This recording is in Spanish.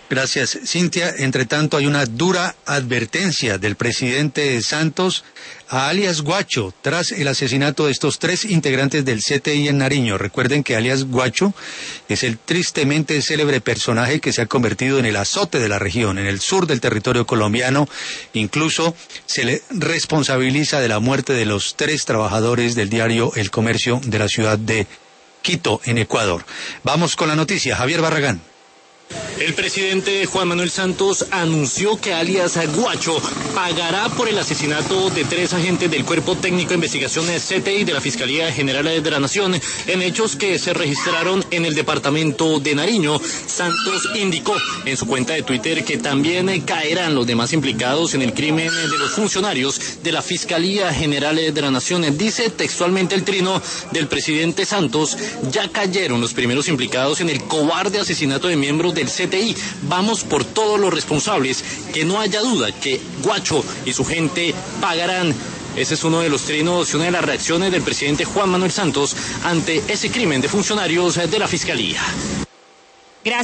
Gracias, Cintia. Entre tanto, hay una dura advertencia del presidente Santos a alias Guacho tras el asesinato de estos 3 integrantes del CTI en Nariño. Recuerden que alias Guacho es el tristemente célebre personaje que se ha convertido en el azote de la región, en el sur del territorio colombiano. Incluso se le responsabiliza de la muerte de los 3 trabajadores del diario El Comercio de la ciudad de Quito, en Ecuador. Vamos con la noticia. Javier Barragán. El presidente Juan Manuel Santos anunció que alias Guacho pagará por el asesinato de 3 agentes del Cuerpo Técnico de Investigaciones CTI de la Fiscalía General de la Nación en hechos que se registraron en el departamento de Nariño. Santos indicó en su cuenta de Twitter que también caerán los demás implicados en el crimen de los funcionarios de la Fiscalía General de la Nación. Dice textualmente el trino del presidente Santos: ya cayeron los primeros implicados en el cobarde asesinato de miembros del CTI. Vamos por todos los responsables, que no haya duda que Guacho y su gente pagarán. Ese es uno de los trinos y una de las reacciones del presidente Juan Manuel Santos ante ese crimen de funcionarios de la Fiscalía.